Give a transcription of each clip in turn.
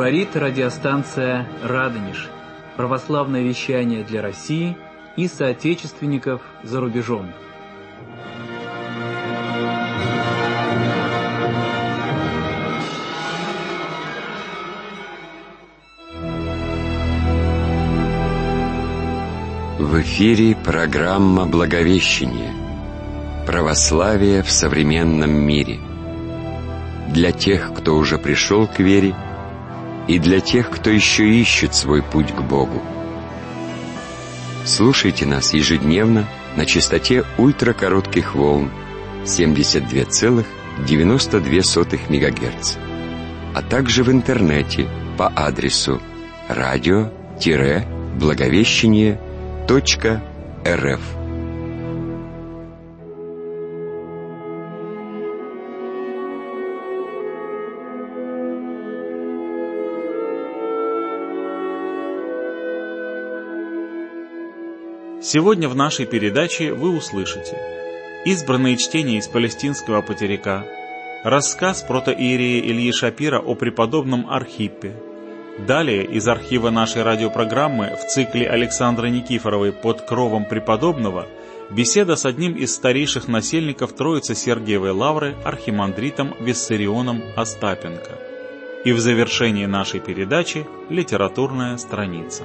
Говорит радиостанция «Радонеж». Православное вещание для России и соотечественников за рубежом. В эфире программа «Благовещение. Православие в современном мире». Для тех, кто уже пришел к вере, и для тех, кто еще ищет свой путь к Богу. Слушайте нас ежедневно на частоте ультракоротких волн 72,92 МГц, а также в интернете по адресу radio-благовещение.рф. Сегодня в нашей передаче вы услышите избранные чтения из палестинского патерика, рассказ протоиерея Ильи Шапира о преподобном Архиппе. Далее из архива нашей радиопрограммы в цикле Александры Никифоровой «Под кровом преподобного» беседа с одним из старейших насельников Троице-Сергиевой лавры архимандритом Виссарионом Остапенко. И в завершении нашей передачи литературная страница.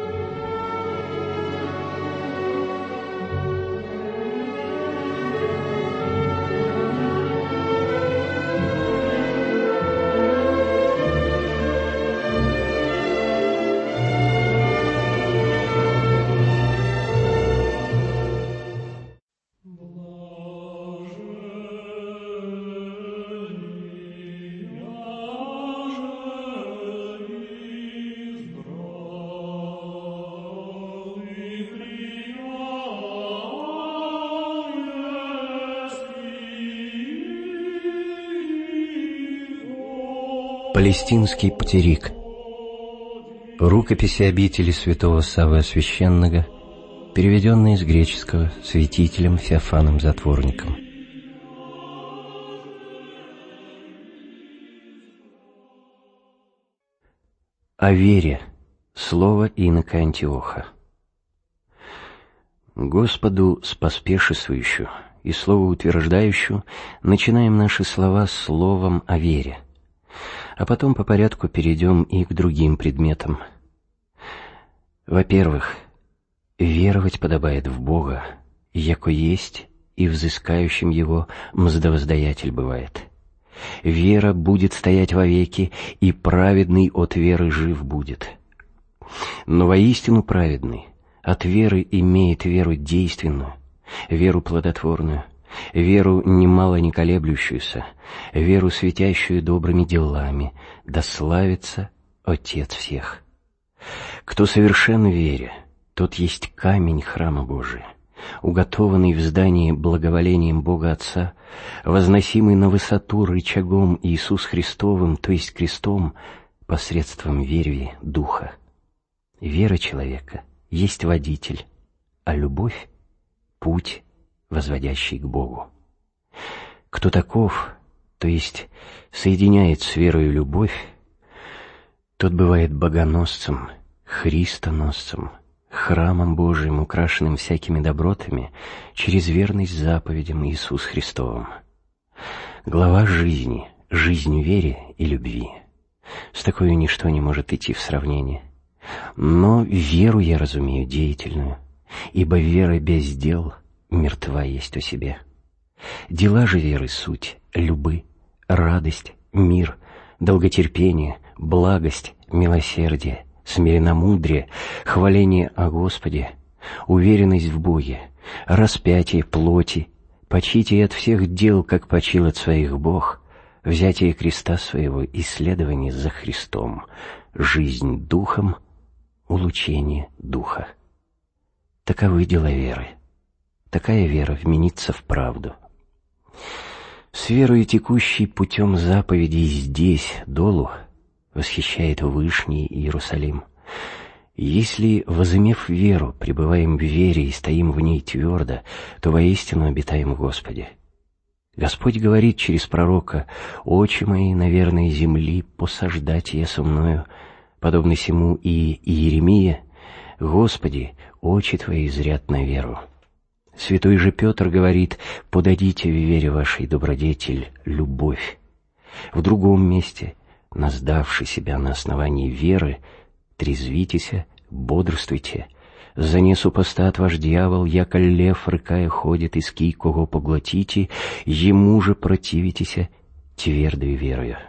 Палестинский патерик. Рукописи обители святого Саввы Священного, переведенные с греческого святителем Феофаном Затворником. О вере. Слово инока Антиоха. Господу споспешествующую и словоутверждающую начинаем наши слова словом о вере, а потом по порядку перейдем и к другим предметам. Во-первых, веровать подобает в Бога, яко есть, и взыскающим Его мздовоздаятель бывает. Вера будет стоять вовеки, и праведный от веры жив будет. Но воистину праведный от веры имеет веру действенную, веру плодотворную, веру немало не колеблющуюся, веру светящую добрыми делами, да славится Отец всех. Кто совершен в вере, тот есть камень храма Божия, уготованный в здании благоволением Бога Отца, возносимый на высоту рычагом Иисус Христовым, то есть крестом, посредством верви Духа. Вера человека есть водитель, а любовь — путь, возводящий к Богу. Кто таков, то есть соединяет с верою любовь, тот бывает богоносцем, христоносцем, храмом Божиим, украшенным всякими добротами, через верность заповедям Иисус Христовым. Глава жизни, жизнь вере и любви. С такой ничто не может идти в сравнение. Но веру я разумею деятельную, ибо вера без дел мертва есть о себе. Дела же веры суть любы, радость, мир, долготерпение, благость, милосердие, смиренномудрие, хваление о Господе, уверенность в Боге, распятие плоти, почитие от всех дел, как почил от своих Бог, взятие креста своего, исследование за Христом, жизнь духом, улучение духа. Таковы дела веры. Такая вера вменится в правду. С верою, текущей путем заповедей здесь, долу, восхищает Вышний Иерусалим. Если, возымев веру, пребываем в вере и стоим в ней твердо, то воистину обитаем в Господе. Господь говорит через пророка: «Очи мои, наверное, земли посаждать я со мною», подобно сему и Иеремия: «Господи, очи твои зрят на веру». Святой же Петр говорит: «Подадите в вере вашей добродетель любовь». В другом месте: «Наздавши себя на основании веры, трезвитеся, бодрствуйте. За не супостат ваш дьявол, яко лев, рыкая, ходит, иски кого поглотите, ему же противитеся твердою верою».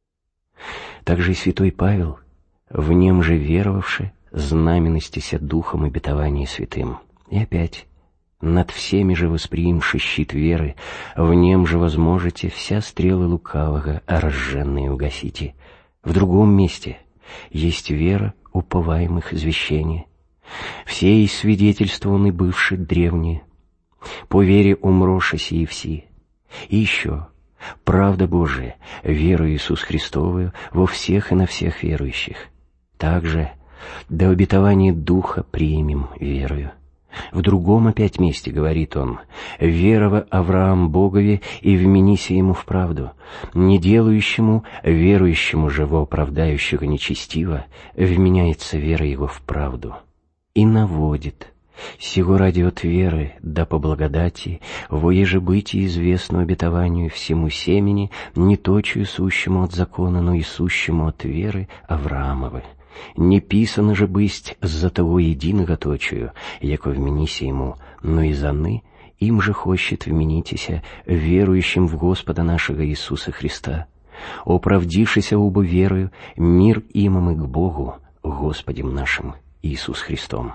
Также и святой Павел: «В нем же веровавши, знаменностися духом обетования святым». И опять: «Над всеми же восприимши щит веры, в нем же возможете вся стрелы лукавого разженные угасите». В другом месте: «Есть вера уповаемых извещения. Все и свидетельствованы бывши древние. По вере умроши сии все». И еще: «Правда Божия, веру Иисус Христовую во всех и на всех верующих». Также: «До обетования Духа примем верою». В другом опять месте говорит он: «Верова Авраам Богове, и вменися ему в правду, не делающему, верующему же во оправдающего нечестиво, вменяется вера его в правду». И наводит: «Сего ради от веры, да по благодати, воеже быть известно обетованию всему семени, не точию сущему от закона, но и сущему от веры Авраамовы. Не писано же бысть за того единого точию, яко вменися ему, но и заны, им же хочет вменитеся, верующим в Господа нашего Иисуса Христа, оправдившися оба верою, мир имам и к Богу, Господем нашим Иисус Христом».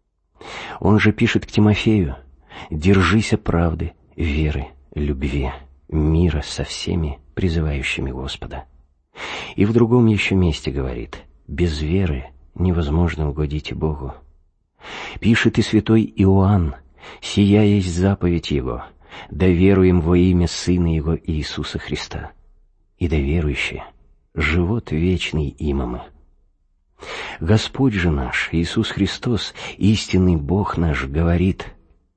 Он же пишет к Тимофею: «Держися правды, веры, любви, мира со всеми призывающими Господа». И в другом еще месте говорит: «Без веры невозможно угодить и Богу». Пишет и святой Иоанн: «Сия есть заповедь Его, да веруем во имя Сына Его Иисуса Христа, и да верующие живот вечный имамы». Господь же наш, Иисус Христос, истинный Бог наш, говорит: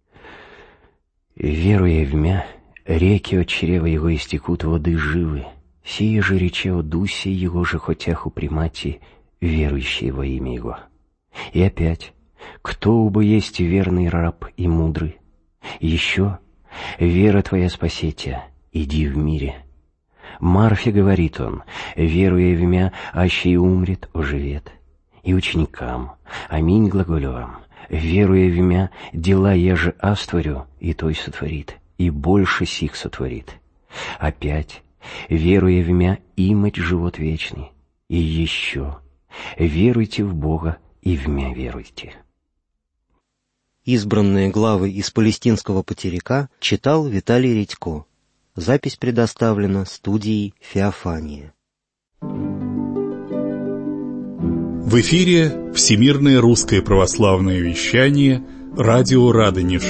«Веруя в Мя, реки от чрева Его истекут воды живы, сие же рече о Дусе Его же хотяху примати, верующие во имя Его». И опять: «Кто убо есть верный раб и мудрый? Еще: вера твоя спасет тебя, иди в мире». Марфе говорит он: «Веруя в Мя, аще и умрет, оживет». И ученикам: «Аминь глаголю вам, веруя в Мя, дела я же astворю, и той сотворит, и больше сих сотворит». Опять: «Веруя в Мя, имать живот вечный». И еще: «Веруйте в Бога, и в Мя веруйте». Избранные главы из палестинского потеряка читал Виталий Редько. Запись предоставлена студией «Феофания». В эфире Всемирное русское православное вещание, радио Радонеж.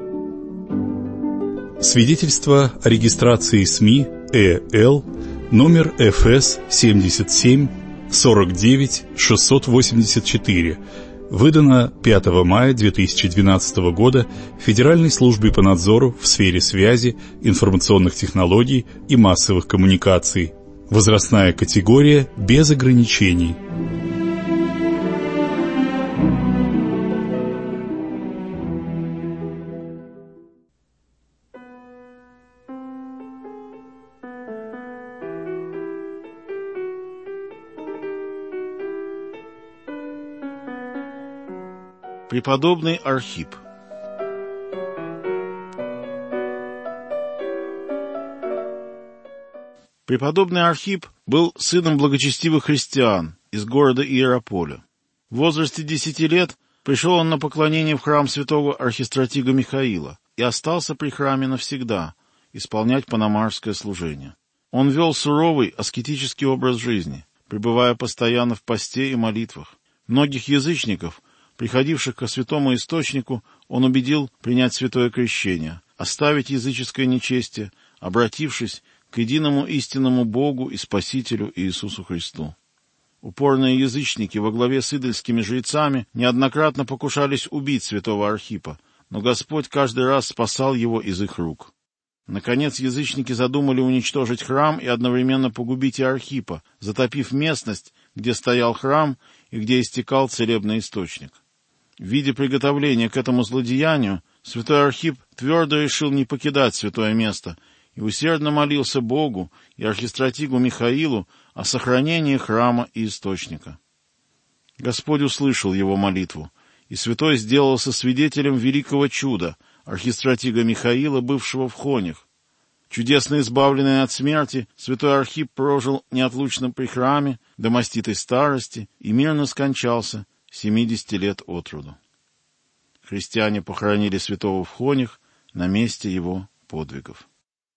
Свидетельство о регистрации СМИ ЭЛ номер ФС 77 49 684, выдано 5 мая 2012 года Федеральной службой по надзору в сфере связи, информационных технологий и массовых коммуникаций. Возрастная категория без ограничений. Преподобный Архип. Преподобный Архип был сыном благочестивых христиан из города Иераполя. В возрасте 10 лет пришел он на поклонение в храм святого архистратига Михаила и остался при храме навсегда, исполнять панамарское служение. Он вел суровый аскетический образ жизни, пребывая постоянно в посте и молитвах. Многих язычников, приходивших ко святому источнику, он убедил принять святое крещение, оставить языческое нечестие, обратившись к единому истинному Богу и Спасителю Иисусу Христу. Упорные язычники во главе с идольскими жрецами неоднократно покушались убить святого Архипа, но Господь каждый раз спасал его из их рук. Наконец, язычники задумали уничтожить храм и одновременно погубить и Архипа, затопив местность, где стоял храм и где истекал целебный источник. В виде приготовления к этому злодеянию святой Архип твердо решил не покидать святое место и усердно молился Богу и архистратигу Михаилу о сохранении храма и источника. Господь услышал его молитву, и святой сделался свидетелем великого чуда архистратига Михаила, бывшего в Хонях. Чудесно избавленный от смерти, святой Архип прожил неотлучно при храме до маститой старости и мирно скончался 70 лет от роду. Христиане похоронили святого в Хонях на месте его подвигов.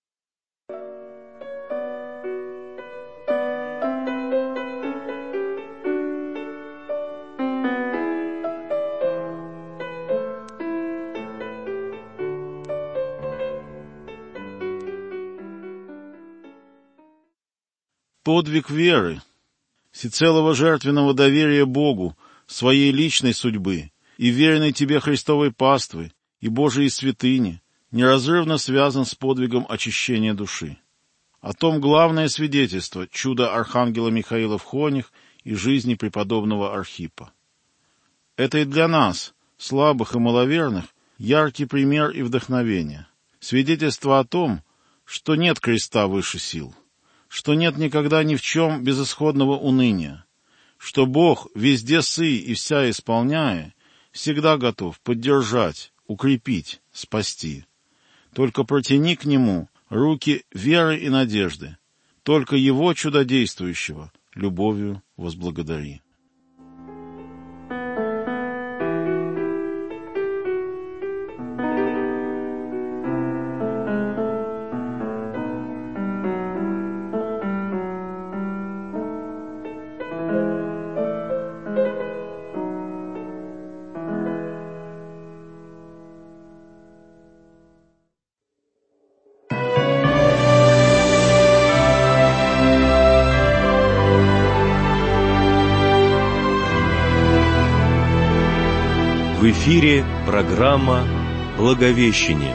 Подвиг веры, всецелого жертвенного доверия Богу, своей личной судьбы и веренной тебе Христовой паствы и Божией святыни неразрывно связан с подвигом очищения души. О том главное свидетельство чуда архангела Михаила в Хонях и жизни преподобного Архипа. Это и для нас, слабых и маловерных, яркий пример и вдохновение. Свидетельство о том, что нет креста выше сил, что нет никогда ни в чем безысходного уныния, что Бог, везде сы и вся исполняя, всегда готов поддержать, укрепить, спасти. Только протяни к Нему руки веры и надежды, только Его чудодействующего любовью возблагодари. В эфире программа «Благовещение».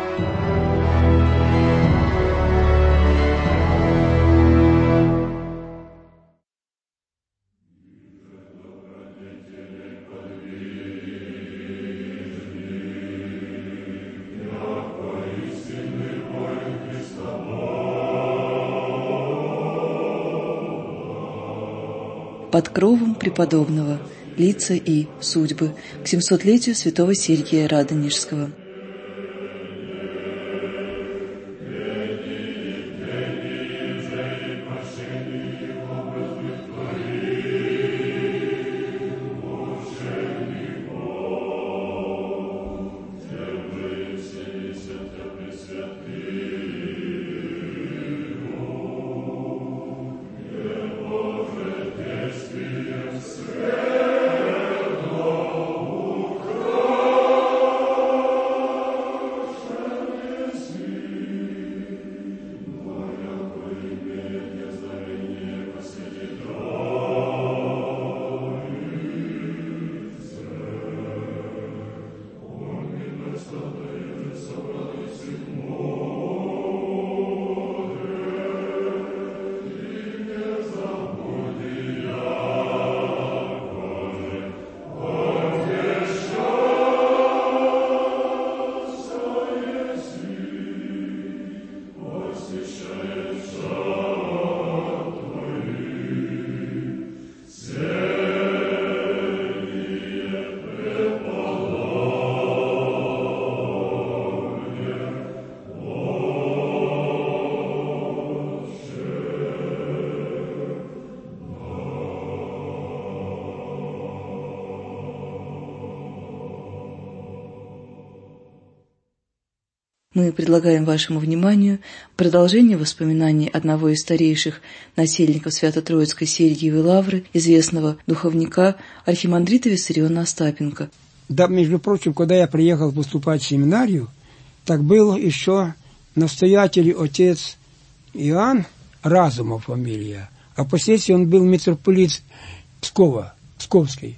Под кровом преподобного. Лица и судьбы к 700-летию святого Сергия Радонежского. Мы предлагаем вашему вниманию продолжение воспоминаний одного из старейших насельников Свято-Троицкой Сергиевой Лавры, известного духовника архимандрита Виссариона Остапенко. Да, между прочим, когда я приехал поступать в семинарию, так был еще настоятель отец Иоанн Разумов фамилия, а впоследствии он был митрополит Псковский.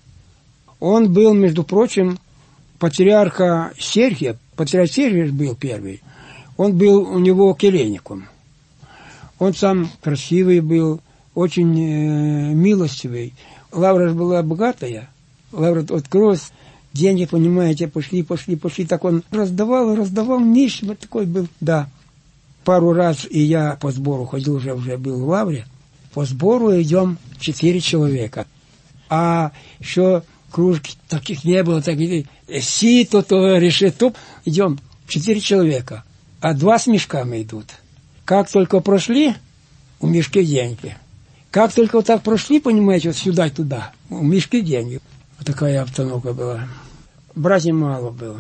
Он был, между прочим, патриарха Сергия, патриарх Сергий был первый. Он был у него келейником. Он сам красивый был, очень милостивый. Лавра же была богатая. Лавра открылась, деньги, понимаете, пошли. Так он раздавал нищим, такой был, да. Пару раз и я по сбору ходил, уже был в Лавре. По сбору идем 4 человека. А еще кружки таких не было, таких сито, то решето. Идем 4 человека, а 2 с мешками идут. Как только прошли, у мешки деньги. Как только вот так прошли, понимаете, вот сюда и туда, у мешки деньги. Вот такая обстановка была. Братьев мало было.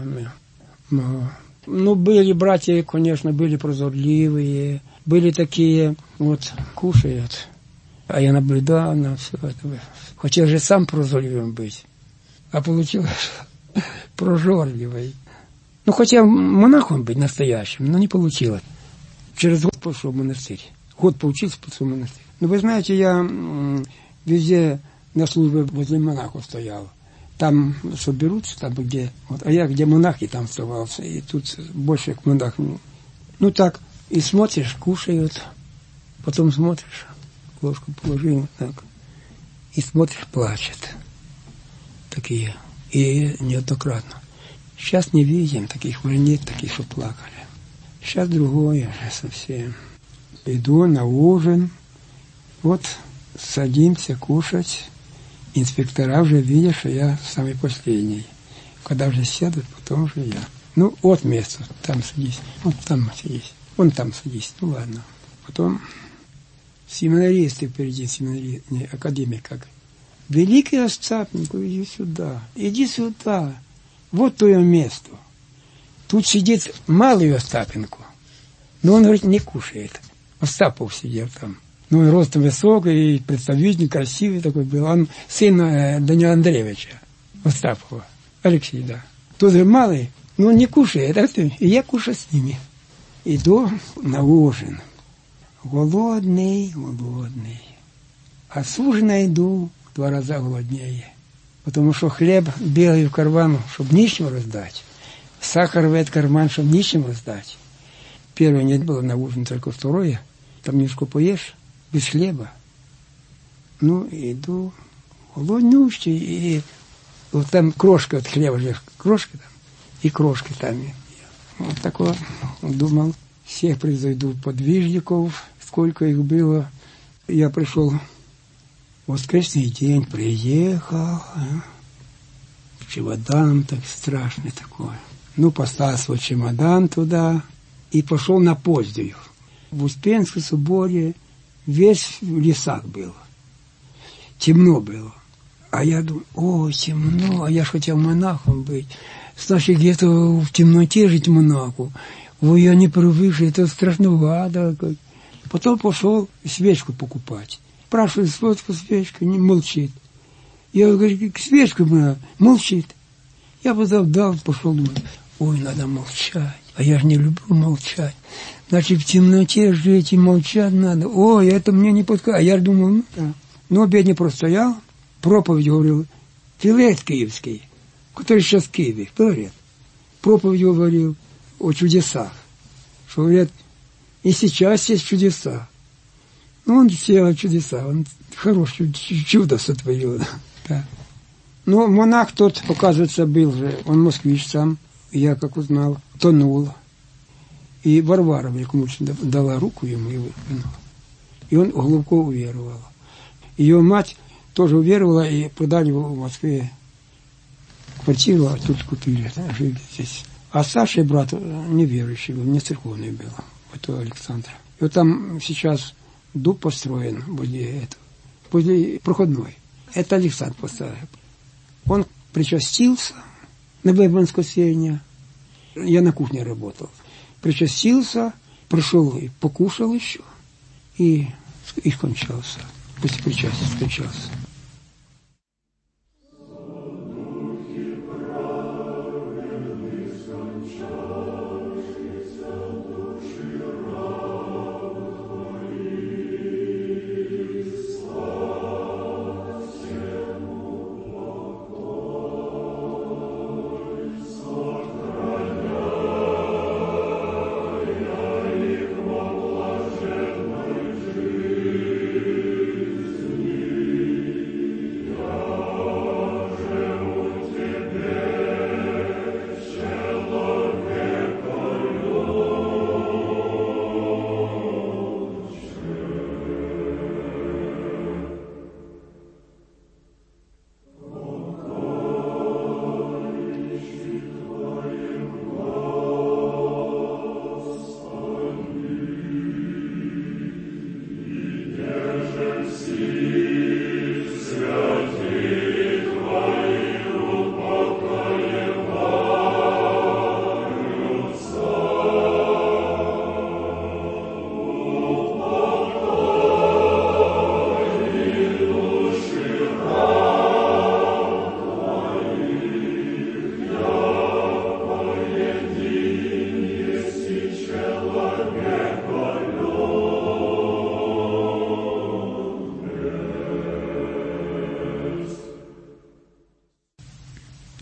Ну, были братья, конечно, были прозорливые, были такие, вот, кушают. А я наблюдал на все это. Хотел же сам прозорливым быть, а получилось прожорливый. Ну, хотел монахом быть настоящим, но не получилось. Через год пошел в монастырь. Год поучился, пошел в монастырь. Ну, вы знаете, я везде на службе возле монахов стоял. Там соберутся, там где... Вот, а я где монахи, там оставался. И тут больше к монахам. Ну, так, и смотришь, кушают. Потом смотришь, ложку положил, так. И смотришь, плачет. Такие. И неоднократно. Сейчас не видим таких, уже нет таких, что плакали. Сейчас другое совсем. Иду на ужин. Вот садимся кушать. Инспектора уже видят, что я самый последний. Когда уже сядут, потом уже я. Ну, вот место, там садись, вот там садись, вон там садись, ну ладно. Потом семинаристы впереди, не, академик как. Великий Остапенко, иди сюда, вот твое место. Тут сидит малый Остапенко, но он, говорит, не кушает. Остапов сидел там. Ну, он ростом высокий, и представитель красивый такой был. Он сын Данила Андреевича Остапова, Алексей, да. Тот же малый, но он не кушает, и я кушаю с ними. Иду на ужин. Голодный. А с ужина иду 2 раза голоднее. Потому что хлеб белый в карман, чтобы нищим раздать. Сахар в этот карман, чтобы нищим раздать. Первое не было на ужин, только второе. Там немножко поешь. Без хлеба. Ну, иду голоднющий, и вот там крошка от хлеба, крошка там, и крошки там. Вот такое думал. Всех произойду подвижников, сколько их было. Я пришел в воскресный день, приехал. Чемодан так страшный такой. Ну, поставил свой чемодан туда и пошел на Позднюю. В Успенском соборе весь в лесах был. Темно было. А я думаю, темно, а я ж хотел монахом быть. Значит, где-то в темноте жить монаху. Ой, я не привыкший, это страшновато. Потом пошел свечку покупать. Спрашиваю, сколько свечка, не молчит. Я говорю, свечку молчит. Я потом дал, пошел, думаю, ой, надо молчать. А я же не люблю молчать. Значит, в темноте жить и молчать надо. Ой, это мне не подходит. А я же думал, ну да. Ну, обедня простоял, проповедь говорил, Филарет Киевский, который сейчас в Киеве, Филарет. Проповедь говорил о чудесах. Что говорят, и сейчас есть чудеса. Ну, он сделал чудеса, он хорошее чудо сотворил. Да. Ну, монах тот, оказывается, был же, он москвич сам, я, как узнал, тонул. И Варвара Великомученица дала руку ему и выкинула. И он глубоко уверовал. Ее мать тоже уверовала, и продали его в Москве квартиру, а тут купили, жили здесь. А Саша, брат, неверующий был, не церковный был, это Александр. И вот там сейчас дуб построен возле проходной. Это Александр поставил. Он причастился на воскресенье. Я на кухне работал. Причастился, пришел и покушал еще, и скончался. После причастия скончался.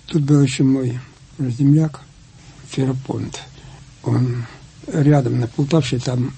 Тут был еще мой земляк Ферапонт. Он рядом на Полтавщине, там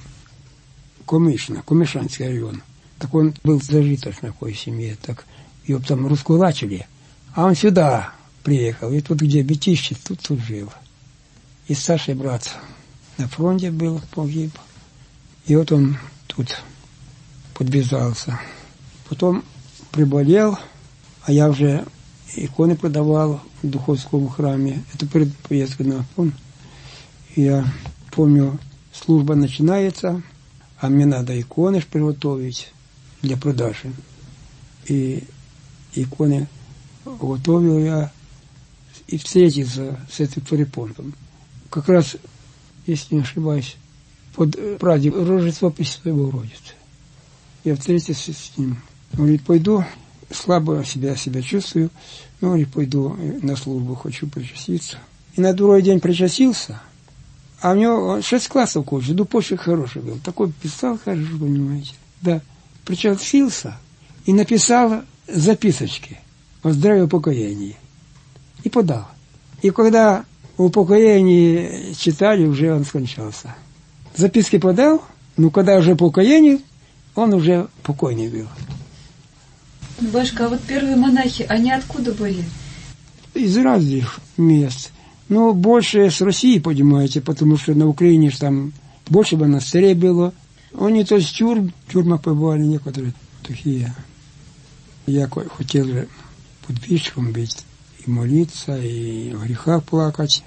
Комишанский район. Так он был зажиточной такой семье, так его там раскулачили. А он сюда приехал, и тут где Бетище, тут жил. И старший брат на фронте был, погиб. И вот он тут подвязался. Потом приболел, а я уже иконы продавал в Духовском храме. Это перед поездкой на Афон. Я помню, служба начинается, а мне надо иконы приготовить для продажи. И иконы готовил я и встретился с этим Ферапонтом. Как раз, если не ошибаюсь, под праздник Рождества Пресвятой Богородицы. Я встретился с ним. Он говорит, пойду, слабо себя чувствую, но говорит, пойду на службу, хочу причаститься. И на другой день причастился, а у него 6 классов кончил, почерк хороший был. Такой писал хорошо, понимаете. Да, причастился и написал записочки о здравии упокоении. И подал. И когда упокоение читали, уже он скончался. Записки подал, но когда уже упокоение, он уже покойный был. Башка, а вот первые монахи, они откуда были? Из разных мест. Но больше с России, понимаете, потому что на Украине там больше монастырей было. Они то есть тюрьма побывали некоторые такие. Я хотел же подвижником быть, и молиться, и в грехах плакать.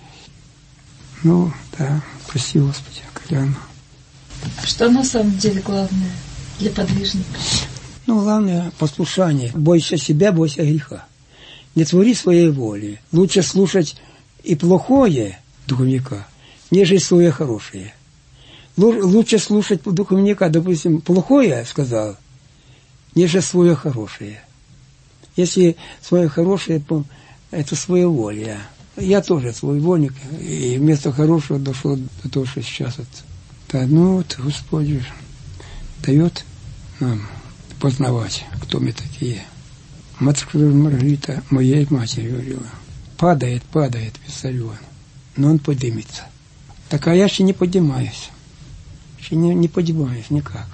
Ну, да, прости, Господи, Коляну. А что на самом деле главное для подвижника? Ну, главное – послушание. Бойся себя, бойся греха. Не твори своей воли. Лучше слушать и плохое духовника, нежели свое хорошее. Лучше слушать духовника, допустим, плохое сказал, нежели свое хорошее. Если свое хорошее, это своеволие. Я тоже своевольник, и вместо хорошего дошел до того, что сейчас вот. Да, ну вот Господь дает нам познавать, кто мы такие. Матушка Маргарита моей матери говорила, падает Виссарион, но он поднимется. Так а я еще не поднимаюсь. Еще не поднимаюсь никак.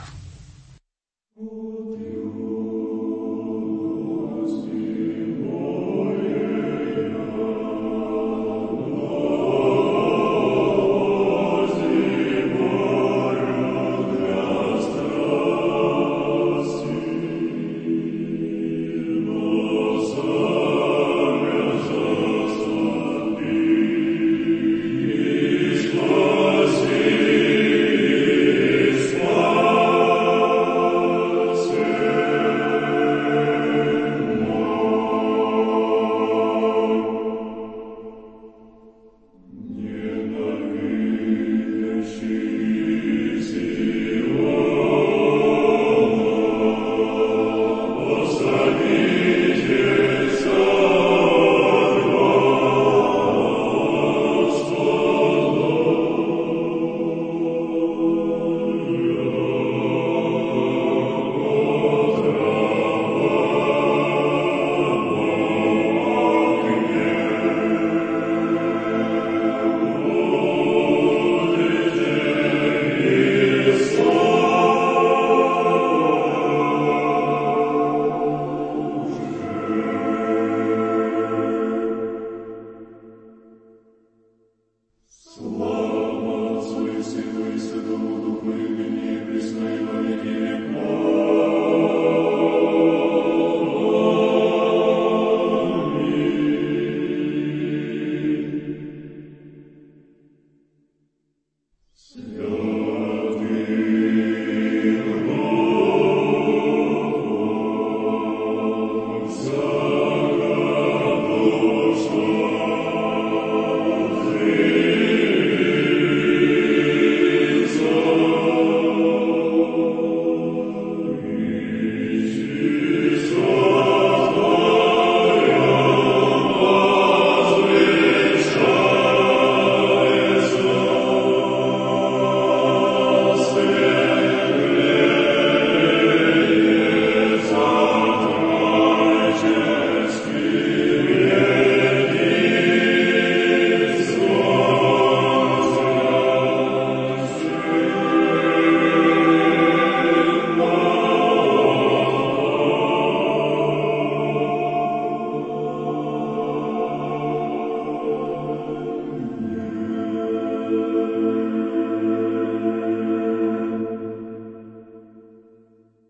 Спаси,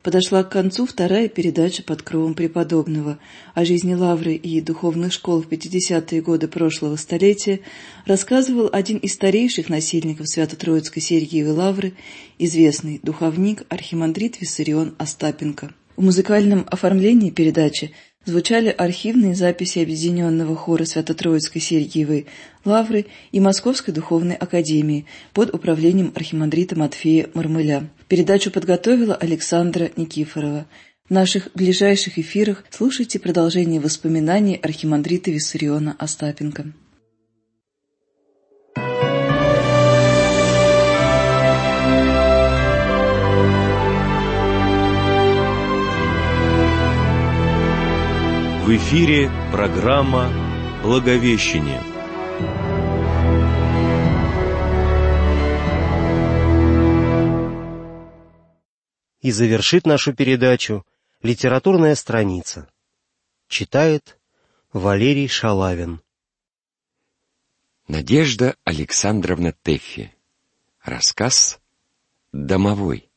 Подошла к концу вторая передача «Под кровом преподобного». О жизни лавры и духовных школ в 50-е годы прошлого столетия рассказывал один из старейших насельников Свято-Троицкой Сергиевой лавры, известный духовник архимандрит Виссарион Остапенко. В музыкальном оформлении передачи звучали архивные записи Объединенного хора Свято-Троицкой Сергиевой лавры и Московской духовной академии под управлением архимандрита Матфея Мармыля. Передачу подготовила Александра Никифорова. В наших ближайших эфирах слушайте продолжение воспоминаний архимандрита Виссариона Остапенко. В эфире программа «Благовещение». И завершит нашу передачу литературная страница. Читает Валерий Шалавин. Надежда Александровна Тэффи. Рассказ «Домовой».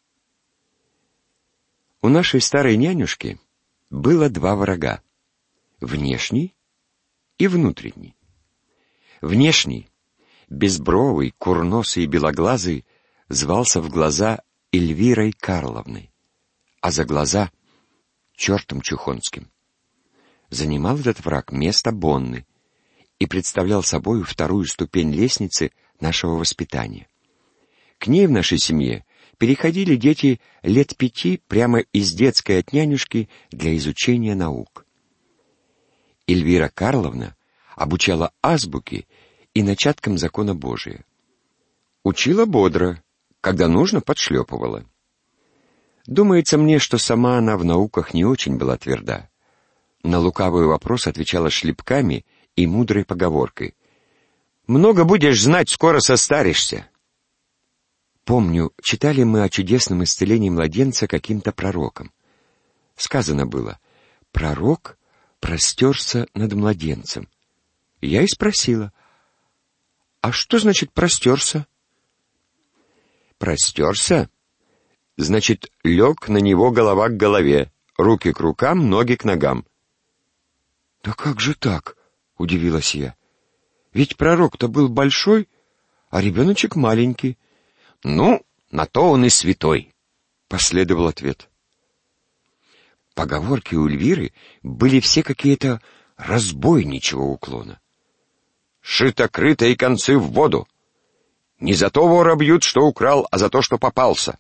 У нашей старой нянюшки было два врага — внешний и внутренний. Внешний, безбровый, курносый и белоглазый, звался в глаза Эльвирой Карловной, а за глаза — чертом чухонским. Занимал этот враг место Бонны и представлял собою вторую ступень лестницы нашего воспитания. К ней в нашей семье переходили дети лет 5 прямо из детской от нянюшки для изучения наук. Эльвира Карловна обучала азбуке и начаткам закона Божия. Учила бодро, когда нужно, подшлепывала. Думается мне, что сама она в науках не очень была тверда. На лукавый вопрос отвечала шлепками и мудрой поговоркой: «Много будешь знать, скоро состаришься». Помню, читали мы о чудесном исцелении младенца каким-то пророком. Сказано было: пророк простерся над младенцем. Я и спросила: а что значит простерся? Простерся? Значит, лег на него голова к голове, руки к рукам, ноги к ногам. Да как же так? Удивилась я. Ведь пророк-то был большой, а ребеночек маленький. Ну, на то он и святой, последовал ответ. Поговорки у Эльвиры были все какие-то разбойничьего уклона. Шито-крыто и концы в воду. Не за то вора бьют, что украл, а за то, что попался.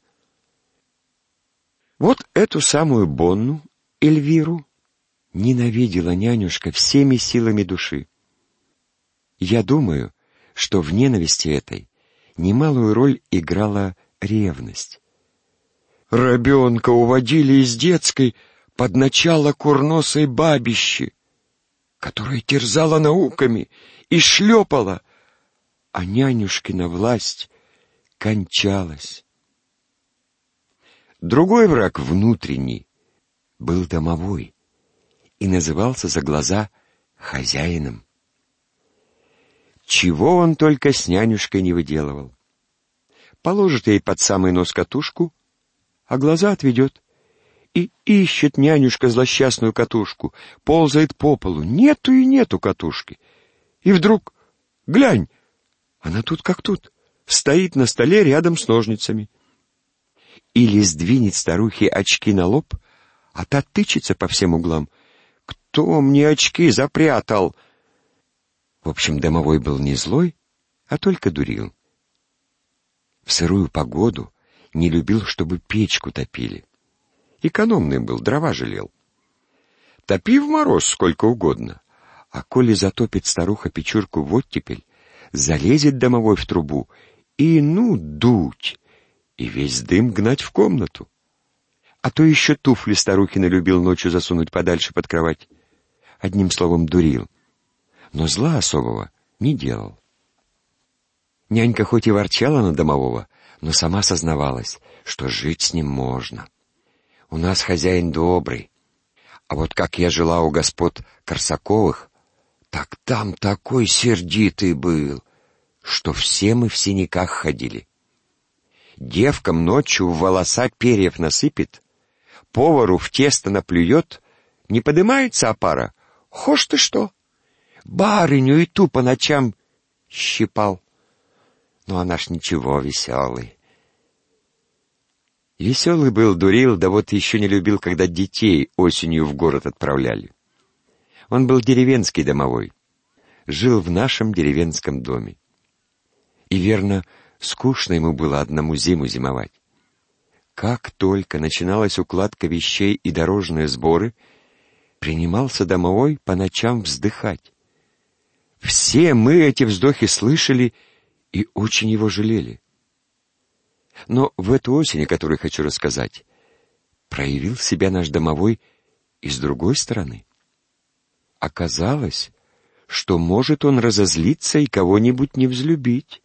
Вот эту самую Бонну, Эльвиру, ненавидела нянюшка всеми силами души. Я думаю, что в ненависти этой немалую роль играла ревность. Ребенка уводили из детской под начало курносой бабищи, которая терзала науками и шлепала, а нянюшкина власть кончалась. Другой враг, внутренний, был домовой и назывался за глаза хозяином. Чего он только с нянюшкой не выделывал. Положит ей под самый нос катушку, а глаза отведет. И ищет нянюшка злосчастную катушку, ползает по полу, нету и нету катушки. И вдруг, глянь, она тут как тут, стоит на столе рядом с ножницами. Или сдвинет старухе очки на лоб, а та тычется по всем углам. Кто мне очки запрятал? В общем, домовой был не злой, а только дурил. В сырую погоду не любил, чтобы печку топили. Экономный был, дрова жалел. Топи в мороз сколько угодно, а коли затопит старуха печурку в оттепель, залезет домовой в трубу и, дуть, и весь дым гнать в комнату. А то еще туфли старухины любил ночью засунуть подальше под кровать. Одним словом, дурил. Но зла особого не делал. Нянька хоть и ворчала на домового, но сама сознавалась, что жить с ним можно. У нас хозяин добрый. А вот как я жила у господ Корсаковых, так там такой сердитый был, что все мы в синяках ходили. Девкам ночью в волоса перьев насыпет, повару в тесто наплюет, не подымается опара. Хошь ты что? Барыню и ту по ночам щипал. Но она ж ничего, веселый. Веселый был, дурил, да вот еще не любил, когда детей осенью в город отправляли. Он был деревенский домовой, жил в нашем деревенском доме. И, верно, скучно ему было одному зиму зимовать. Как только начиналась укладка вещей и дорожные сборы, принимался домовой по ночам вздыхать. Все мы эти вздохи слышали и очень его жалели. Но в эту осень, о которой хочу рассказать, проявил себя наш домовой и с другой стороны. Оказалось, что может он разозлиться и кого-нибудь не взлюбить.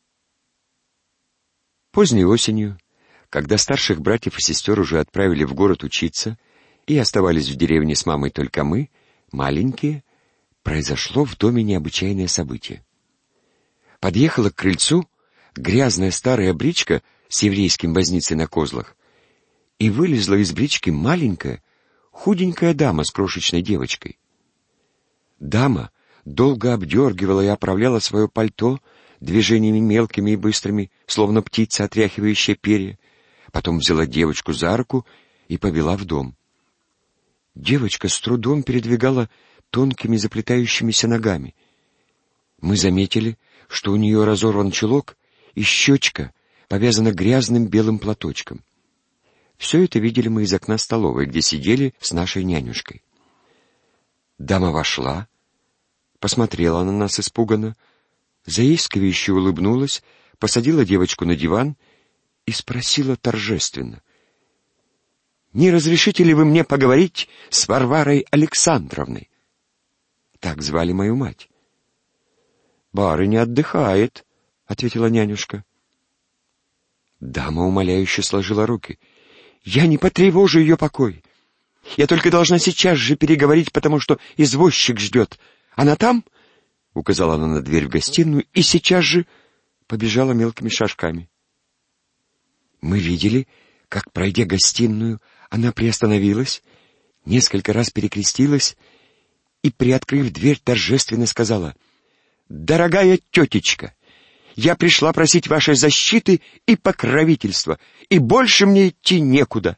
Поздней осенью, когда старших братьев и сестер уже отправили в город учиться, и оставались в деревне с мамой только мы, маленькие, произошло в доме необычайное событие. Подъехала к крыльцу грязная старая бричка с еврейским возницей на козлах, и вылезла из брички маленькая, худенькая дама с крошечной девочкой. Дама долго обдергивала и оправляла свое пальто движениями мелкими и быстрыми, словно птица, отряхивающая перья, потом взяла девочку за руку и повела в дом. Девочка с трудом передвигала тонкими заплетающимися ногами. Мы заметили, что у нее разорван чулок, и щечка повязана грязным белым платочком. Все это видели мы из окна столовой, где сидели с нашей нянюшкой. Дама вошла, посмотрела на нас испуганно, заискивающе улыбнулась, посадила девочку на диван и спросила торжественно: «Не разрешите ли вы мне поговорить с Варварой Александровной?» Так звали мою мать. «Барыня отдыхает», — ответила нянюшка. Дама умоляюще сложила руки. «Я не потревожу ее покой. Я только должна сейчас же переговорить, потому что извозчик ждет. Она там?» — указала она на дверь в гостиную и сейчас же побежала мелкими шажками. Мы видели, как, пройдя гостиную, она приостановилась, несколько раз перекрестилась и, приоткрыв дверь, торжественно сказала: «Дорогая тетечка, я пришла просить вашей защиты и покровительства, и больше мне идти некуда».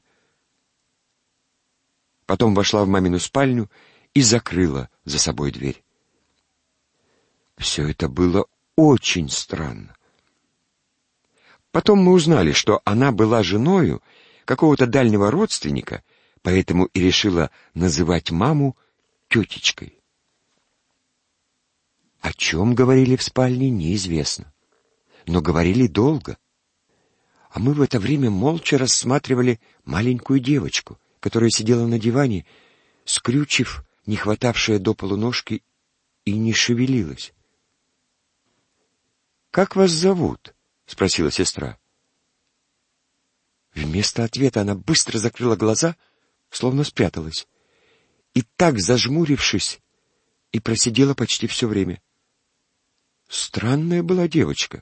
Потом вошла в мамину спальню и закрыла за собой дверь. Все это было очень странно. Потом мы узнали, что она была женою какого-то дальнего родственника, поэтому и решила называть маму тетечкой. О чем говорили в спальне, неизвестно. Но говорили долго. А мы в это время молча рассматривали маленькую девочку, которая сидела на диване, скрючив не хватавшие до полу ножки, и не шевелилась. «Как вас зовут?» — спросила сестра. Вместо ответа она быстро закрыла глаза, словно спряталась, и так, зажмурившись, и просидела почти все время. Странная была девочка.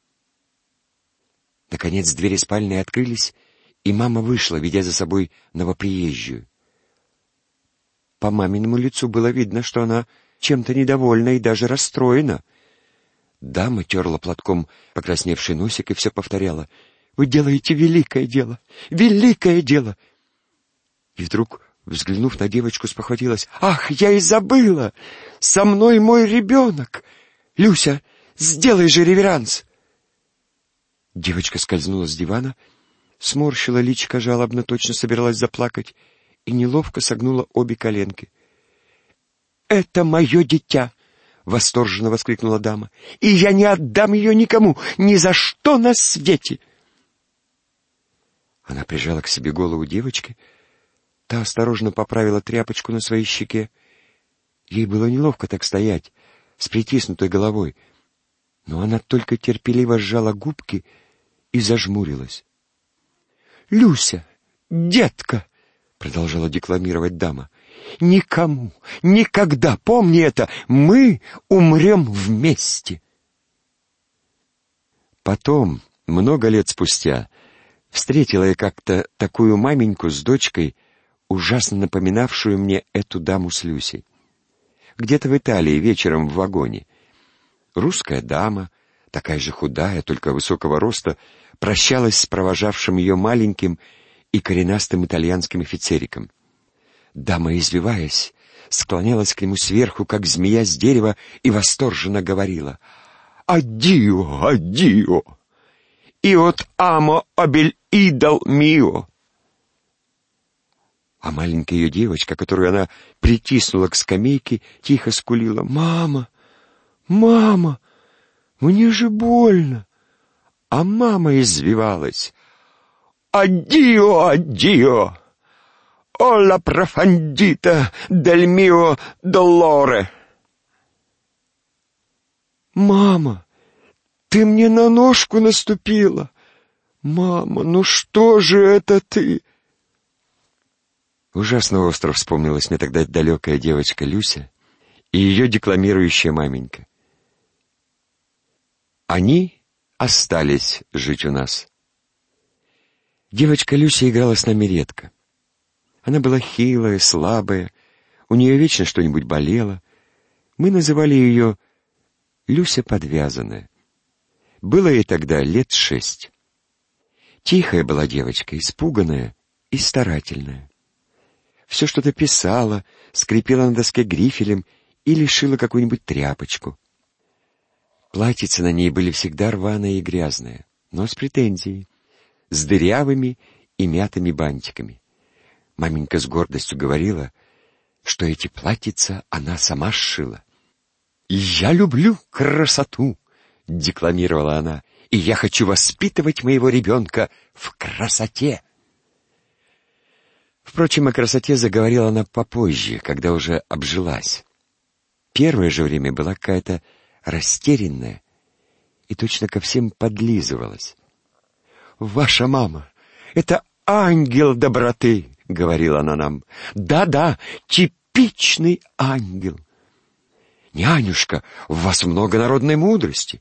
Наконец двери спальни открылись, и мама вышла, ведя за собой новоприезжую. По маминому лицу было видно, что она чем-то недовольна и даже расстроена. Дама терла платком покрасневший носик и все повторяла: «Вы делаете великое дело! Великое дело!» И вдруг, взглянув на девочку, спохватилась: «Ах, я и забыла! Со мной мой ребенок! Люся, сделай же реверанс!» Девочка скользнула с дивана, сморщила личико жалобно, точно собиралась заплакать, и неловко согнула обе коленки. «Это мое дитя!» — восторженно воскликнула дама. «И я не отдам ее никому, ни за что на свете!» Она прижала к себе голову девочки, та осторожно поправила тряпочку на своей щеке. Ей было неловко так стоять, с притиснутой головой, но она только терпеливо сжала губки и зажмурилась. «Люся, детка!» — продолжала декламировать дама. «Никому, никогда, помни это, мы умрем вместе!» Потом, много лет спустя, встретила я как-то такую маменьку с дочкой ужасно напоминавшую мне эту даму с Люсей. Где-то в Италии вечером в вагоне. Русская дама, такая же худая, только высокого роста, прощалась с провожавшим ее маленьким и коренастым итальянским офицериком. Дама, извиваясь, склонялась к нему сверху, как змея с дерева, и восторженно говорила: «Аддио, аддио! Иот амо обель идол мио!» А маленькая ее девочка, которую она притиснула к скамейке, тихо скулила: «Мама, мама, мне же больно!» А мама извивалась: «Аддио, аддио! О ла профандита дель мио долоре!» «Мама, ты мне на ножку наступила! Мама, ну что же это ты?» Ужасно остро вспомнилась мне тогда далекая девочка Люся и ее декламирующая маменька. Они остались жить у нас. Девочка Люся играла с нами редко. Она была хилая, слабая, у нее вечно что-нибудь болело. Мы называли ее Люся подвязанная. Было ей тогда 6 лет. Тихая была девочка, испуганная и старательная. Все что-то писала, скрепила на доске грифелем или шила какую-нибудь тряпочку. Платьица на ней были всегда рваные и грязные, но с претензией, с дырявыми и мятыми бантиками. Маменька с гордостью говорила, что эти платьица она сама сшила. «Я люблю красоту», — декламировала она, «и я хочу воспитывать моего ребенка в красоте». Впрочем, о красоте заговорила она попозже, когда уже обжилась. Первое же время была какая-то растерянная и точно ко всем подлизывалась. «Ваша мама — это ангел доброты», — говорила она нам. «Да-да, типичный ангел. Нянюшка, у вас много народной мудрости.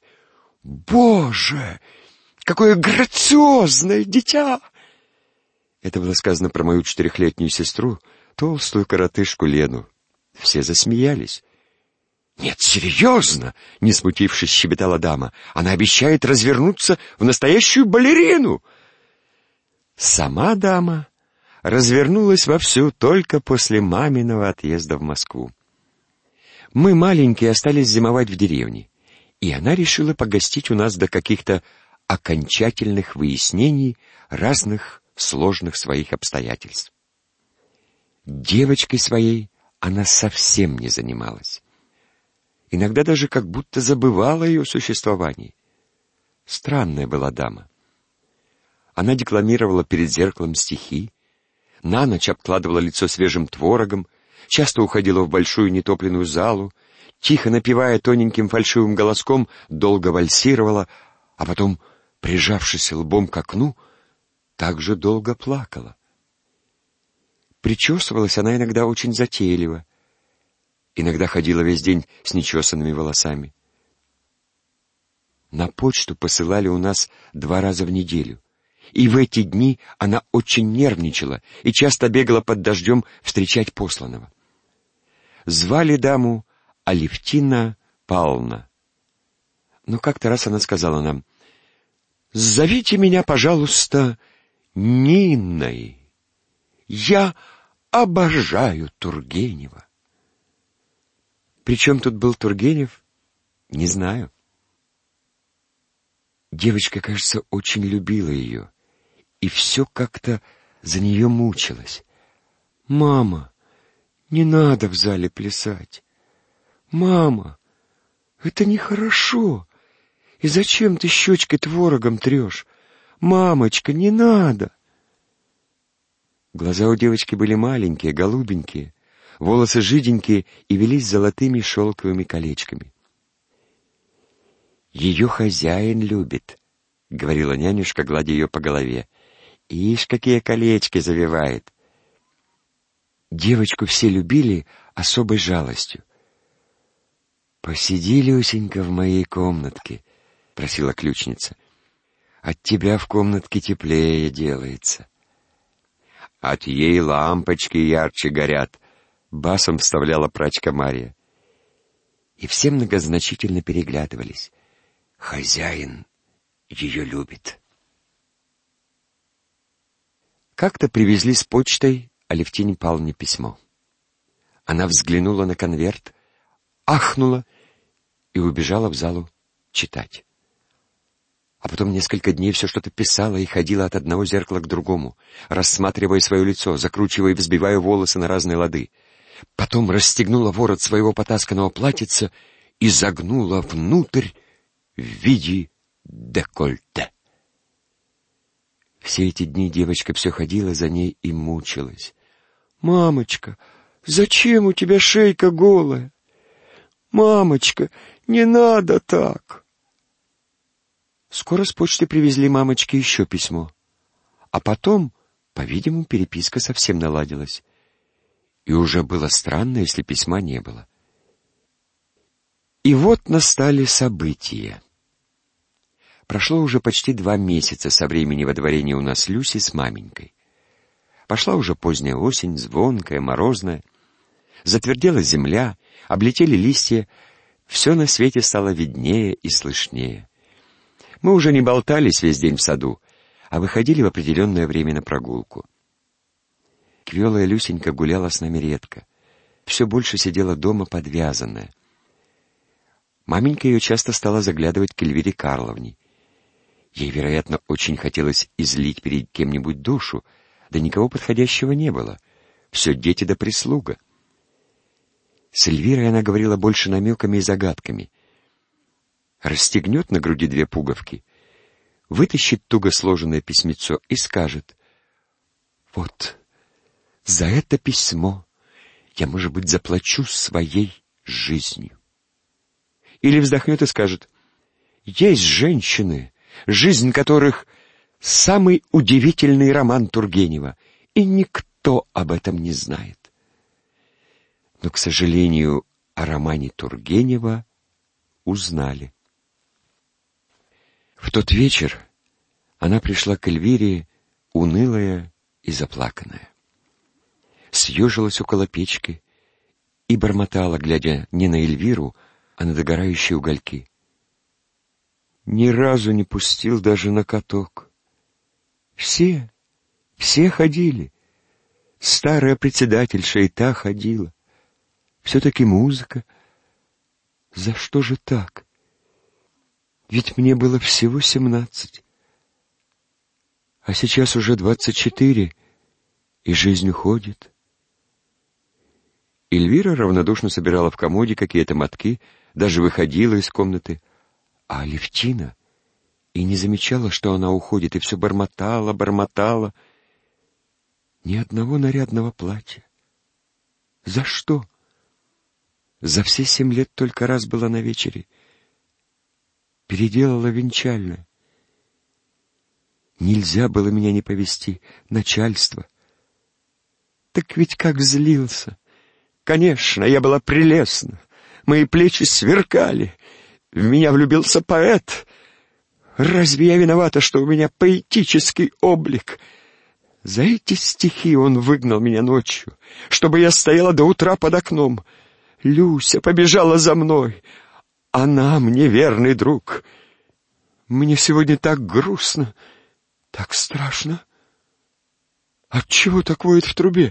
Боже, какое грациозное дитя!» Это было сказано про мою 4-летнюю сестру, толстую коротышку Лену. Все засмеялись. «Нет, серьезно!» — не смутившись, щебетала дама. «Она обещает развернуться в настоящую балерину!» Сама дама развернулась вовсю только после маминого отъезда в Москву. Мы, маленькие, остались зимовать в деревне, и она решила погостить у нас до каких-то окончательных выяснений разных сложных своих обстоятельств. Девочкой своей она совсем не занималась. Иногда даже как будто забывала о ее существовании. Странная была дама. Она декламировала перед зеркалом стихи, на ночь обкладывала лицо свежим творогом, часто уходила в большую нетопленную залу, тихо напевая тоненьким фальшивым голоском, долго вальсировала, а потом, прижавшись лбом к окну, так же долго плакала. Причесывалась она иногда очень затейливо, иногда ходила весь день с нечесанными волосами. На почту посылали у нас 2 раза в неделю, и в эти дни она очень нервничала и часто бегала под дождем встречать посланного. Звали даму Алевтина Павловна. Но как-то раз она сказала нам: «Зовите меня, пожалуйста, Ниной. Я обожаю Тургенева». Причем тут был Тургенев, не знаю. Девочка, кажется, очень любила ее, и все как-то за нее мучилась. «Мама, не надо в зале плясать. Мама, это нехорошо. И зачем ты щечкой творогом трешь? Мамочка, не надо!» Глаза у девочки были маленькие, голубенькие, волосы жиденькие и велись золотыми шелковыми колечками. «Ее хозяин любит», — говорила нянюшка, гладя ее по голове. «Ишь, какие колечки завивает!» Девочку все любили особой жалостью. «Посиди, Люсенька, в моей комнатке», — просила ключница. «От тебя в комнатке теплее делается». От ей лампочки ярче горят, басом вставляла прачка Мария. И все многозначительно переглядывались. Хозяин ее любит. Как-то привезли с почтой Алевтине Павловне письмо. Она взглянула на конверт, ахнула и убежала в залу читать. А потом несколько дней все что-то писала и ходила от одного зеркала к другому, рассматривая свое лицо, закручивая и взбивая волосы на разные лады. Потом расстегнула ворот своего потасканного платьица и загнула внутрь в виде декольте. Все эти дни девочка все ходила за ней и мучилась. «Мамочка, зачем у тебя шейка голая? Мамочка, не надо так!» Скоро с почты привезли мамочке еще письмо. А потом, по-видимому, переписка совсем наладилась. И уже было странно, если письма не было. И вот настали события. Прошло уже почти 2 месяца со времени водворения у нас Люси с маменькой. Пошла уже поздняя осень, звонкая, морозная. Затвердела земля, облетели листья, все на свете стало виднее и слышнее. Мы уже не болтались весь день в саду, а выходили в определенное время на прогулку. Квелая Люсенька гуляла с нами редко. Все больше сидела дома подвязанная. Маменька ее часто стала заглядывать к Эльвире Карловне. Ей, вероятно, очень хотелось излить перед кем-нибудь душу, да никого подходящего не было. Все дети да прислуга. С Эльвирой она говорила больше намеками и загадками. Расстегнет на груди 2 пуговки, вытащит туго сложенное письмецо и скажет: «Вот, за это письмо я, может быть, заплачу своей жизнью». Или вздохнет и скажет: «Есть женщины, жизнь которых самый удивительный роман Тургенева, и никто об этом не знает». Но, к сожалению, о романе Тургенева узнали. В тот вечер она пришла к Эльвире унылая и заплаканная. Съежилась около печки и бормотала, глядя не на Эльвиру, а на догорающие угольки: «Ни разу не пустил даже на каток. Все ходили. Старая председательша и та ходила. Все-таки музыка. За что же так? Ведь мне было всего 17. А сейчас уже 24, и жизнь уходит». Эльвира равнодушно собирала в комоде какие-то мотки, даже выходила из комнаты. А Алевтина и не замечала, что она уходит, и все бормотала. Ни одного нарядного платья. За что? За все 7 лет только раз была на вечере. Переделала венчальное. Нельзя было меня не повести, начальство. Так ведь как злился. Конечно, я была прелестна. Мои плечи сверкали. В меня влюбился поэт. Разве я виновата, что у меня поэтический облик? За эти стихи он выгнал меня ночью, чтобы я стояла до утра под окном. Люся побежала за мной. Она мне верный друг. Мне сегодня так грустно, так страшно. Отчего так воет в трубе?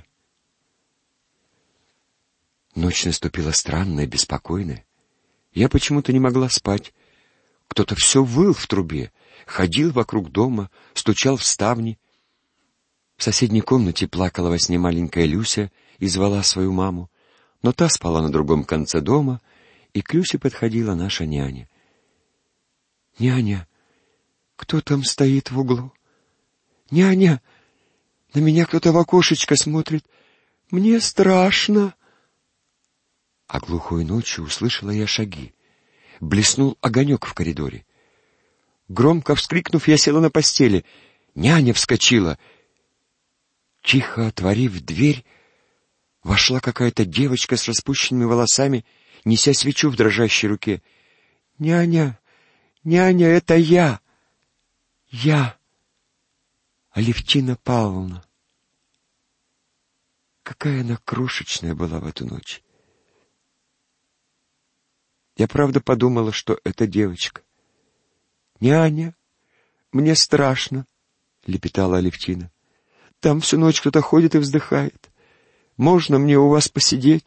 Ночь наступила странная, беспокойная. Я почему-то не могла спать. Кто-то все выл в трубе, ходил вокруг дома, стучал в ставни. В соседней комнате плакала во сне маленькая Люся и звала свою маму, но та спала на другом конце дома, и к Люсе подходила наша няня. «Няня, кто там стоит в углу? Няня, на меня кто-то в окошечко смотрит. Мне страшно». А глухой ночью услышала я шаги. Блеснул огонек в коридоре. Громко вскрикнув, я села на постели. Няня вскочила. Тихо отворив дверь, вошла какая-то девочка с распущенными волосами, неся свечу в дрожащей руке. «Няня, няня, это я! Я, Алевтина Павловна!» Какая она крошечная была в эту ночь. Я правда подумала, что это девочка. «Няня, мне страшно», — лепетала Алевтина. «Там всю ночь кто-то ходит и вздыхает. Можно мне у вас посидеть?»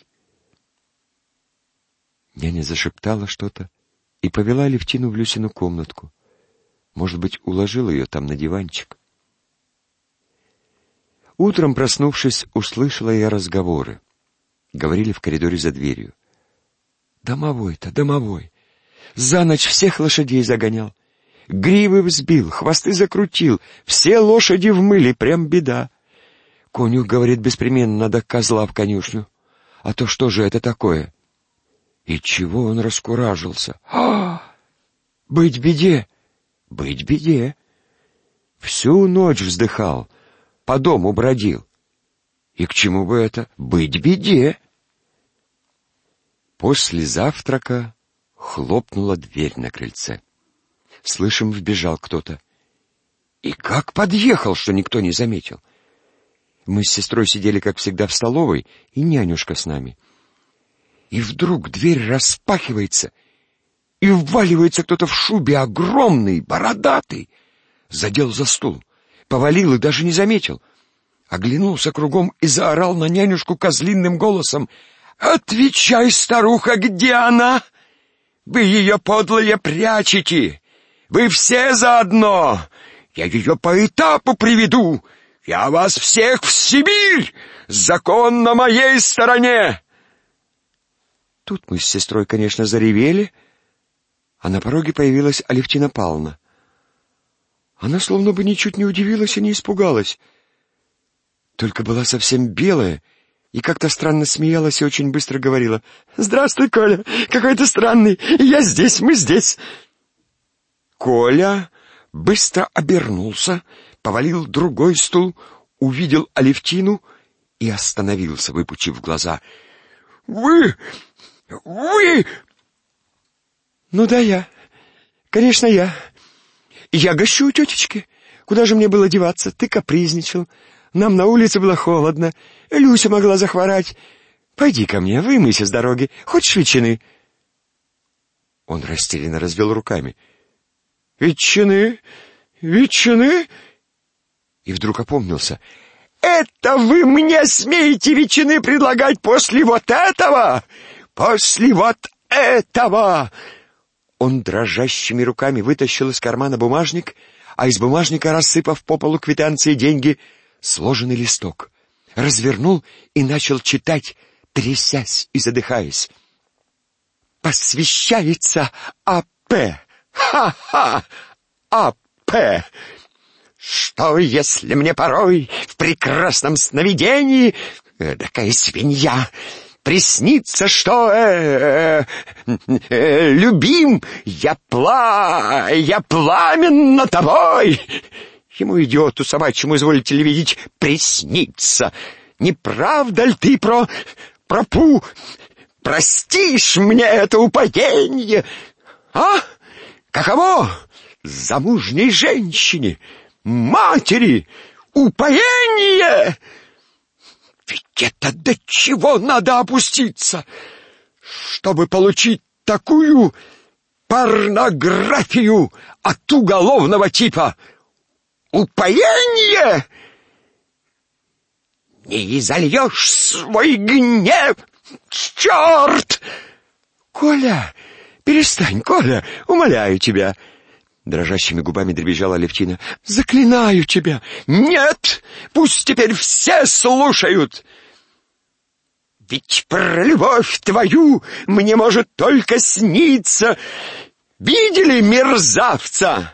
Няня зашептала что-то и повела Алевтину в Люсину комнатку. Может быть, уложила ее там на диванчик. Утром, проснувшись, услышала я разговоры. Говорили в коридоре за дверью. «Домовой-то, домовой! За ночь всех лошадей загонял. Гривы взбил, хвосты закрутил, все лошади в мыле, прям беда. Конюх говорит, беспременно надо козла в конюшню. А то что же это такое?» И чего он раскуражился? Быть беде! Быть беде! Всю ночь вздыхал, по дому бродил. И к чему бы это? Быть беде! После завтрака хлопнула дверь на крыльце. Слышим, вбежал кто-то. И как подъехал, что никто не заметил. Мы с сестрой сидели, как всегда, в столовой, и нянюшка с нами. И вдруг дверь распахивается, и вваливается кто-то в шубе, огромный, бородатый. Задел за стул, повалил и даже не заметил. Оглянулся кругом и заорал на нянюшку козлиным голосом: «Отвечай, старуха, где она? Вы ее, подлые, прячете! Вы все заодно! Я ее по этапу приведу! Я вас всех в Сибирь! Закон на моей стороне!» Тут мы с сестрой, конечно, заревели, а на пороге появилась Алевтина Павловна. Она словно бы ничуть не удивилась и не испугалась, только была совсем белая и как-то странно смеялась и очень быстро говорила: «Здравствуй, Коля, какой ты странный, я здесь, мы здесь». Коля быстро обернулся, повалил другой стул, увидел Алевтину и остановился, выпучив глаза. «Вы... «Ну да, я. Конечно, я. Я гощу у тетечки. Куда же мне было деваться? Ты капризничал. Нам на улице было холодно. Люся могла захворать. Пойди ко мне, вымойся с дороги. Хочешь ветчины?» Он растерянно развел руками. «Ветчины? Ветчины?» И вдруг опомнился. «Это вы мне смеете ветчины предлагать после вот этого? После вот этого!» Он дрожащими руками вытащил из кармана бумажник, а из бумажника, рассыпав по полу квитанции деньги, сложенный листок, развернул и начал читать, трясясь и задыхаясь. «Посвящается А.П. Ха-ха! А.П. Что, если мне порой в прекрасном сновидении такая свинья приснится, что любим я пламенно тобой? Ему, идиоту собачьему, изволите ли видеть, приснится. Не правда ли ты простишь мне это упадение? А? Каково замужней женщине, матери, упоение? Ведь это до чего надо опуститься, чтобы получить такую порнографию от уголовного типа? Упоение? Не изольешь свой гнев, черт! Коля, перестань, Коля, умоляю тебя. Дрожащими губами дребезжала Алевтина. «Заклинаю тебя! Нет! Пусть теперь все слушают! Ведь про любовь твою мне может только сниться! Видели мерзавца?»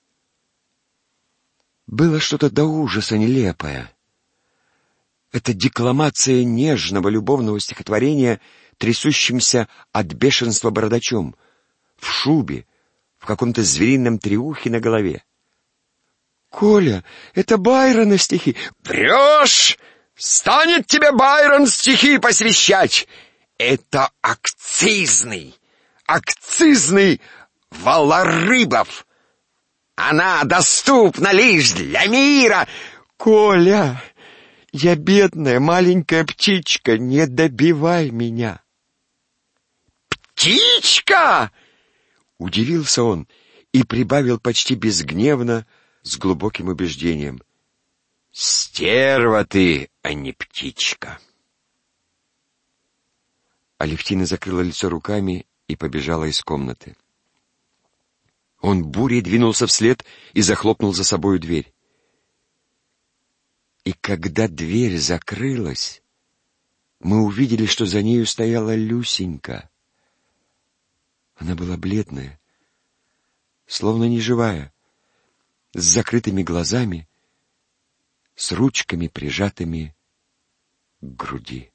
Было что-то до ужаса нелепое. Это декламация нежного любовного стихотворения трясущимся от бешенства бородачом, в шубе, в каком-то зверином треухе на голове. «Коля, это Байрона стихи». «Врешь! Станет тебе Байрон стихи посвящать! Это акцизный Волорыбов! Она доступна лишь для мира!» «Коля, Я бедная маленькая птичка, не добивай меня. «Птичка!» — удивился он и прибавил почти безгневно, с глубоким убеждением. «Стерва ты, а не птичка!» Алевтина закрыла лицо руками и побежала из комнаты. Он бурей двинулся вслед и захлопнул за собою дверь. И когда дверь закрылась, мы увидели, что за нею стояла Люсенька. Она была бледная, словно неживая, с закрытыми глазами, с ручками, прижатыми к груди.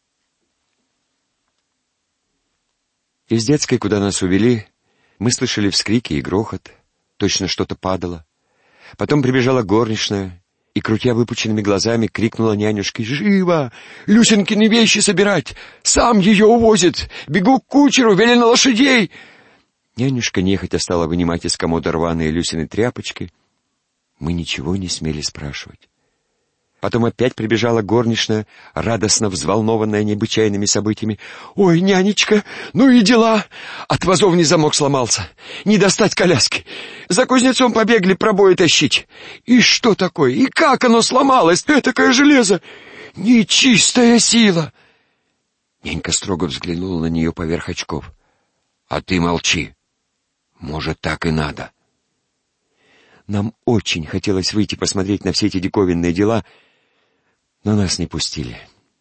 Из детской, куда нас увели, мы слышали вскрики и грохот, точно что-то падало. Потом прибежала горничная и, крутя выпученными глазами, крикнула нянюшке: «Живо! Люсенькины вещи собирать! Сам ее увозит! Бегу к кучеру, велено лошадей!» Нянюшка нехотя стала вынимать из комода рваные Люсины тряпочки. Мы ничего не смели спрашивать. Потом опять прибежала горничная, радостно взволнованная необычайными событиями. «Ой, нянечка, ну и дела! От вазовни замок сломался, не достать коляски. За кузнецом побегли пробои тащить. И что такое? И как оно сломалось? Этакое железо! Нечистая сила!» Нянька строго взглянула на нее поверх очков. «А ты молчи. Может, так и надо». Нам очень хотелось выйти посмотреть на все эти диковинные дела, но нас не пустили.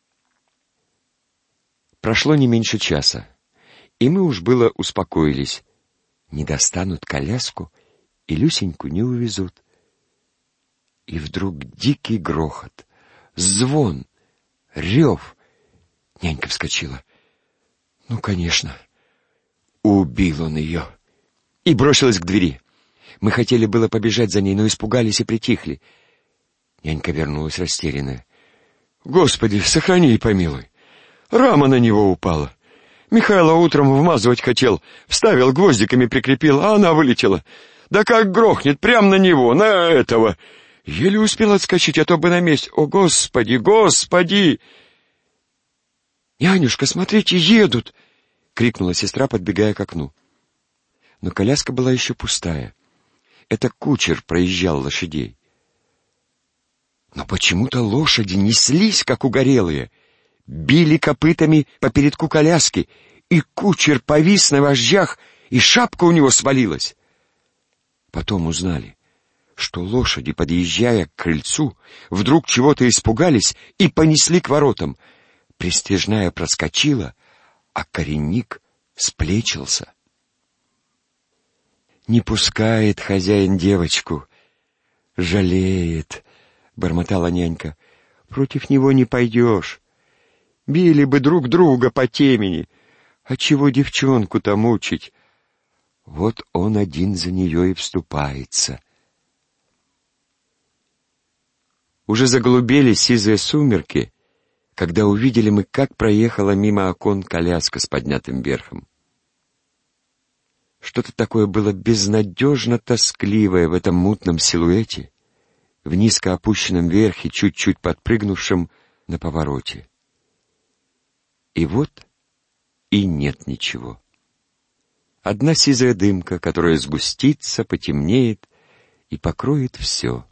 Прошло не меньше часа, и мы уж было успокоились. Не достанут коляску, и Люсеньку не увезут. И вдруг дикий грохот, звон, рев. Нянька вскочила. Ну, конечно, убил он ее. И бросилась к двери. Мы хотели было побежать за ней, но испугались и притихли. Нянька вернулась растерянная. «Господи, сохрани и помилуй! Рама на него упала. Михайло утром вмазывать хотел, вставил, гвоздиками прикрепил, а она вылетела. Да как грохнет, прямо на него, на этого! Еле успел отскочить, а то бы на месте. О, Господи, Господи!» «Нянюшка, смотрите, едут!» — крикнула сестра, подбегая к окну. Но коляска была еще пустая. Это кучер проезжал лошадей. Но почему-то лошади неслись, как угорелые, били копытами по передку коляски, и кучер повис на вожжах, и шапка у него свалилась. Потом узнали, что лошади, подъезжая к крыльцу, вдруг чего-то испугались и понесли к воротам. Пристяжная проскочила, а коренник сплечился. «Не пускает хозяин девочку, жалеет», — бормотала нянька. «Против него не пойдешь. Били бы друг друга по темени. А чего девчонку-то мучить? Вот он один за нее и вступается». Уже заголубели сизые сумерки, когда увидели мы, как проехала мимо окон коляска с поднятым верхом. Что-то такое было безнадежно тоскливое в этом мутном силуэте, в низко опущенном верхе, чуть-чуть подпрыгнувшем на повороте. И вот и нет ничего. Одна сизая дымка, которая сгустится, потемнеет и покроет все.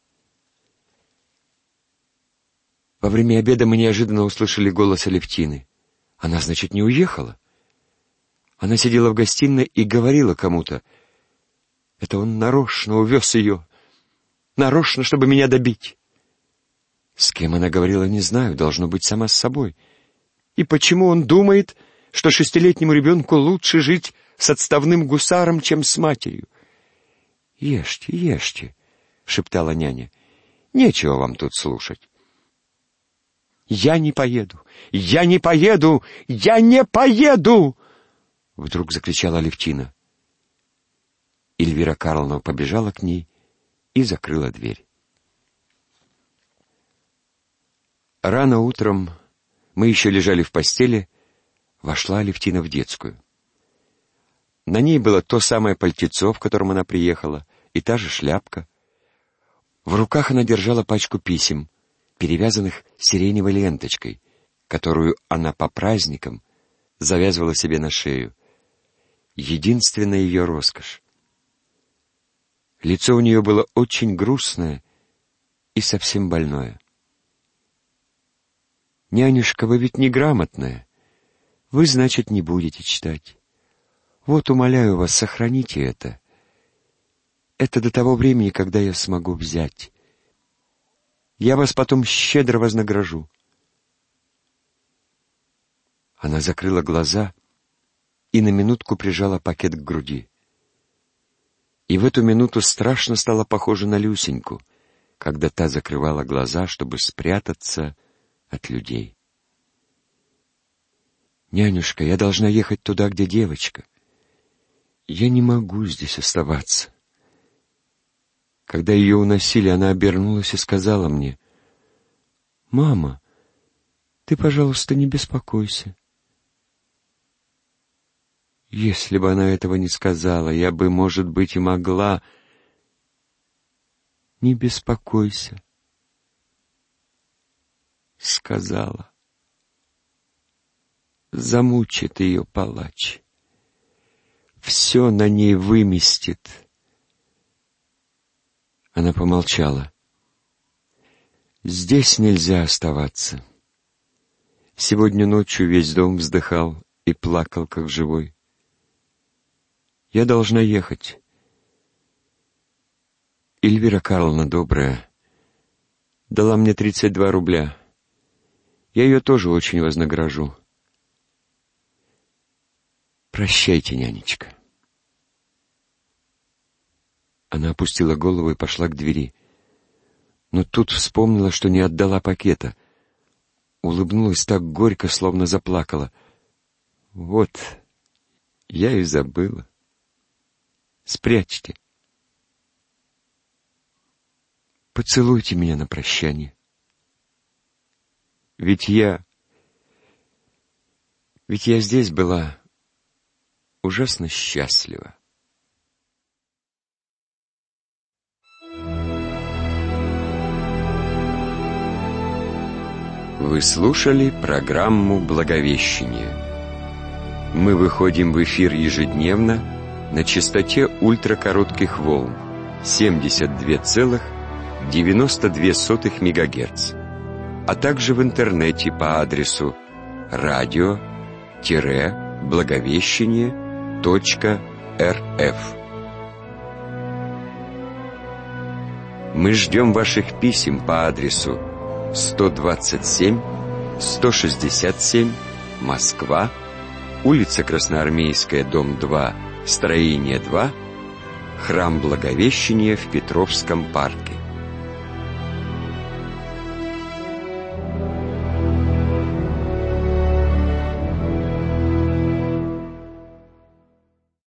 Во время обеда мы неожиданно услышали голос Алевтины. Она, значит, не уехала? Она сидела в гостиной и говорила кому-то. Это он нарочно увез ее. Нарочно, чтобы меня добить. С кем она говорила, не знаю, должно быть, сама с собой. И почему он думает, что 6-летнему ребенку лучше жить с отставным гусаром, чем с матерью? «Ешьте, ешьте», — шептала няня. «Нечего вам тут слушать». «Я не поеду! Я не поеду! Я не поеду!» Вдруг закричала Алевтина. Эльвира Карловна побежала к ней и закрыла дверь. Рано утром, мы еще лежали в постели, вошла Алевтина в детскую. На ней было то самое пальтецо, в котором она приехала, и та же шляпка. В руках она держала пачку писем, перевязанных сиреневой ленточкой, которую она по праздникам завязывала себе на шею. Единственная ее роскошь. Лицо у нее было очень грустное и совсем больное. «Нянюшка, вы ведь неграмотная. Вы, значит, не будете читать. Вот, умоляю вас, сохраните это. Это до того времени, когда я смогу взять. Я вас потом щедро вознагражу». Она закрыла глаза и на минутку прижала пакет к груди. И в эту минуту страшно стало похоже на Люсеньку, когда та закрывала глаза, чтобы спрятаться от людей. «Нянюшка, я должна ехать туда, где девочка. Я не могу здесь оставаться». Когда ее уносили, она обернулась и сказала мне: «Мама, ты, пожалуйста, не беспокойся». Если бы она этого не сказала, я бы, может быть, и могла. «Не беспокойся», сказала. Замучит ее палач. Все на ней выместит. Она помолчала. «Здесь нельзя оставаться. Сегодня ночью весь дом вздыхал и плакал, как живой. Я должна ехать. Эльвира Карловна добрая дала мне 32 рубля. Я ее тоже очень вознагражу. Прощайте, нянечка». Она опустила голову и пошла к двери. Но тут вспомнила, что не отдала пакета. Улыбнулась так горько, словно заплакала. «Вот, я и забыла. Спрячьте. Поцелуйте меня на прощание. Ведь я здесь была ужасно счастлива». Вы слушали программу «Благовещение». Мы выходим в эфир ежедневно на частоте ультракоротких волн 72,92 МГц, а также в интернете по адресу radio-благовещение.рф. Мы ждем ваших писем по адресу 127-167, Москва, улица Красноармейская, дом 2, строение 2, храм Благовещения в Петровском парке.